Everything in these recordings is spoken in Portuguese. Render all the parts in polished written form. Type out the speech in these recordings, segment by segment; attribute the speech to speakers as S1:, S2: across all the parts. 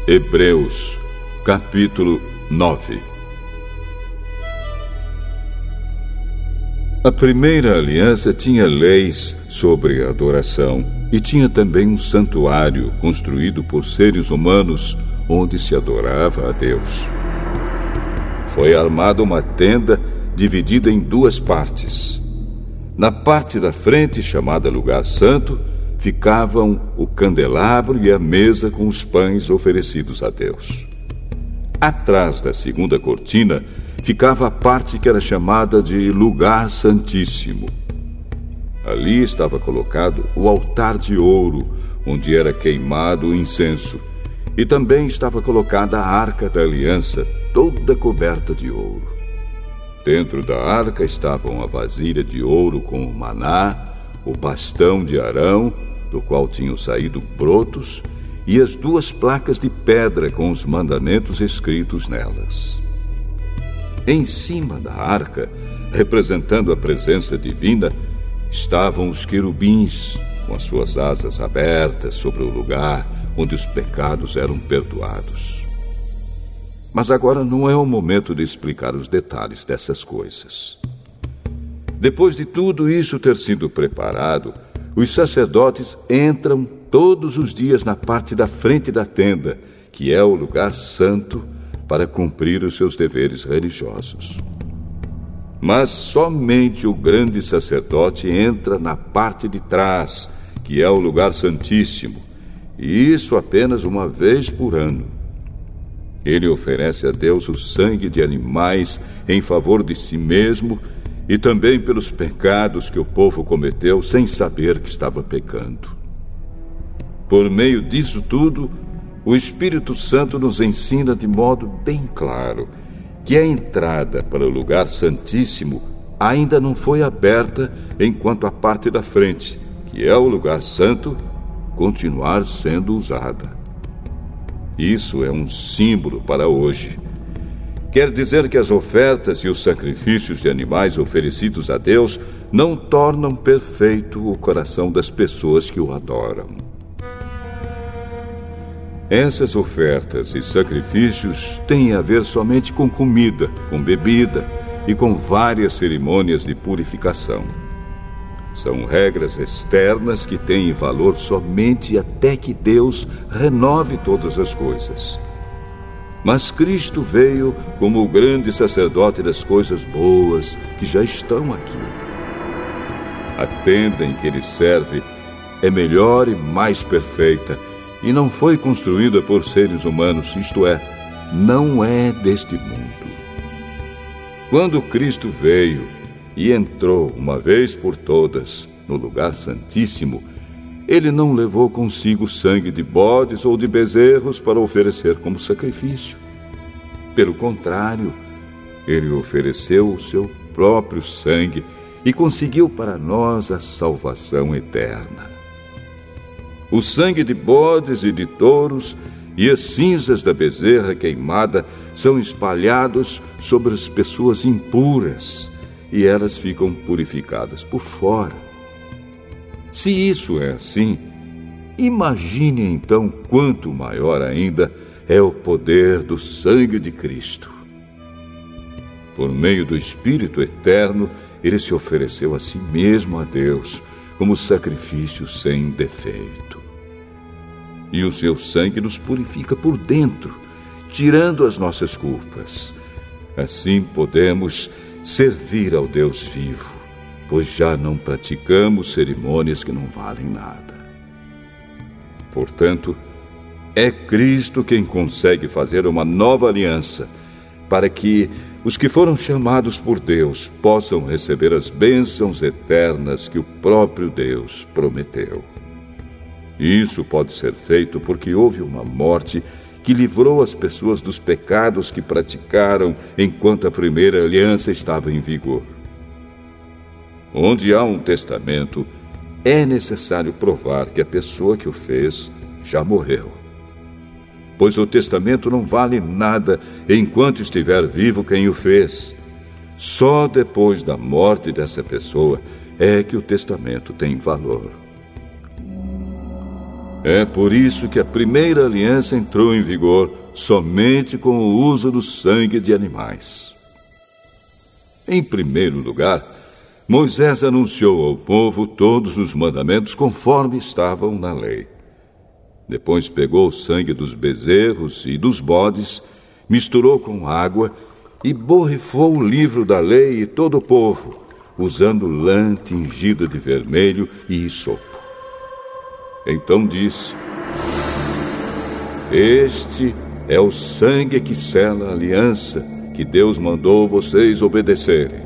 S1: Hebreus, capítulo 9. A primeira aliança tinha leis sobre a adoração e tinha também um santuário construído por seres humanos onde se adorava a Deus. Foi armada uma tenda dividida em duas partes. Na parte da frente, chamada Lugar Santo, ficavam o candelabro e a mesa com os pães oferecidos a Deus. Atrás da segunda cortina ficava a parte que era chamada de Lugar Santíssimo. Ali estava colocado o altar de ouro, onde era queimado o incenso, e também estava colocada a Arca da Aliança, toda coberta de ouro. Dentro da arca estavam a vasilha de ouro com o maná, o bastão de Arão, do qual tinham saído brotos, e as duas placas de pedra com os mandamentos escritos nelas. Em cima da arca, representando a presença divina, estavam os querubins, com as suas asas abertas sobre o lugar onde os pecados eram perdoados. Mas agora não é o momento de explicar os detalhes dessas coisas. Depois de tudo isso ter sido preparado, os sacerdotes entram todos os dias na parte da frente da tenda, que é o lugar santo, para cumprir os seus deveres religiosos. Mas somente o grande sacerdote entra na parte de trás, que é o lugar santíssimo, e isso apenas uma vez por ano. Ele oferece a Deus o sangue de animais em favor de si mesmo e também pelos pecados que o povo cometeu sem saber que estava pecando. Por meio disso tudo, o Espírito Santo nos ensina de modo bem claro que a entrada para o lugar santíssimo ainda não foi aberta enquanto a parte da frente, que é o lugar santo, continuar sendo usada. Isso é um símbolo para hoje. Quer dizer que as ofertas e os sacrifícios de animais oferecidos a Deus não tornam perfeito o coração das pessoas que o adoram. Essas ofertas e sacrifícios têm a ver somente com comida, com bebida e com várias cerimônias de purificação. São regras externas que têm valor somente até que Deus renove todas as coisas. Mas Cristo veio como o grande sacerdote das coisas boas que já estão aqui. A tenda em que ele serve é melhor e mais perfeita e não foi construída por seres humanos, isto é, não é deste mundo. Quando Cristo veio e entrou uma vez por todas no lugar santíssimo, ele não levou consigo sangue de bodes ou de bezerros para oferecer como sacrifício. Pelo contrário, ele ofereceu o seu próprio sangue e conseguiu para nós a salvação eterna. O sangue de bodes e de touros e as cinzas da bezerra queimada são espalhados sobre as pessoas impuras e elas ficam purificadas por fora. Se isso é assim, imagine então quanto maior ainda é o poder do sangue de Cristo. Por meio do Espírito Eterno, ele se ofereceu a si mesmo a Deus como sacrifício sem defeito. E o seu sangue nos purifica por dentro, tirando as nossas culpas. Assim podemos servir ao Deus vivo, pois já não praticamos cerimônias que não valem nada. Portanto, é Cristo quem consegue fazer uma nova aliança, para que os que foram chamados por Deus possam receber as bênçãos eternas que o próprio Deus prometeu. Isso pode ser feito porque houve uma morte que livrou as pessoas dos pecados que praticaram enquanto a primeira aliança estava em vigor. Onde há um testamento, é necessário provar que a pessoa que o fez já morreu. Pois o testamento não vale nada enquanto estiver vivo quem o fez. Só depois da morte dessa pessoa é que o testamento tem valor. É por isso que a primeira aliança entrou em vigor somente com o uso do sangue de animais. Em primeiro lugar, Moisés anunciou ao povo todos os mandamentos conforme estavam na lei. Depois pegou o sangue dos bezerros e dos bodes, misturou com água e borrifou o livro da lei e todo o povo, usando lã tingida de vermelho e hisopo. Então disse: Este é o sangue que sela a aliança que Deus mandou vocês obedecerem.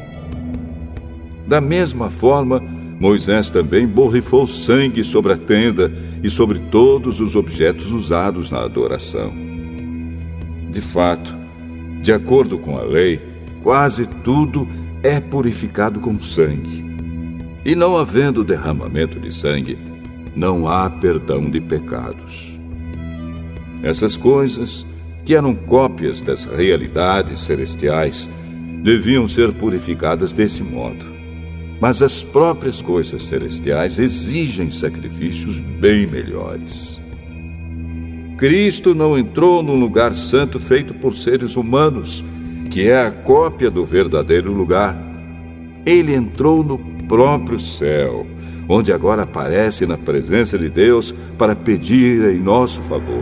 S1: Da mesma forma, Moisés também borrifou sangue sobre a tenda e sobre todos os objetos usados na adoração. De fato, de acordo com a lei, quase tudo é purificado com sangue. E não havendo derramamento de sangue, não há perdão de pecados. Essas coisas, que eram cópias das realidades celestiais, deviam ser purificadas desse modo. Mas as próprias coisas celestiais exigem sacrifícios bem melhores. Cristo não entrou num lugar santo feito por seres humanos, que é a cópia do verdadeiro lugar. Ele entrou no próprio céu, onde agora aparece na presença de Deus para pedir em nosso favor.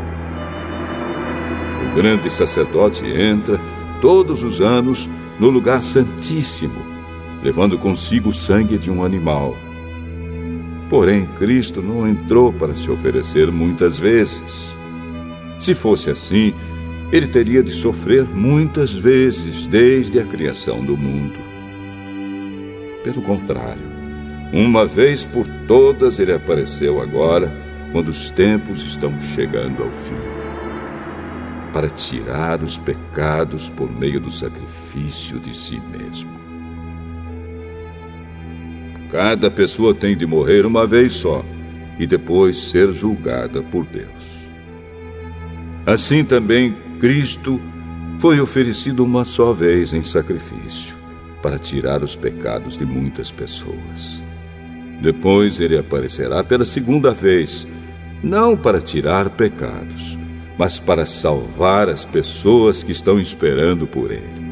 S1: O grande sacerdote entra todos os anos no lugar santíssimo, levando consigo o sangue de um animal. Porém, Cristo não entrou para se oferecer muitas vezes. Se fosse assim, ele teria de sofrer muitas vezes desde a criação do mundo. Pelo contrário, uma vez por todas ele apareceu agora, quando os tempos estão chegando ao fim, para tirar os pecados por meio do sacrifício de si mesmo. Cada pessoa tem de morrer uma vez só e depois ser julgada por Deus. Assim também Cristo foi oferecido uma só vez em sacrifício, para tirar os pecados de muitas pessoas. Depois ele aparecerá pela segunda vez, não para tirar pecados, mas para salvar as pessoas que estão esperando por ele.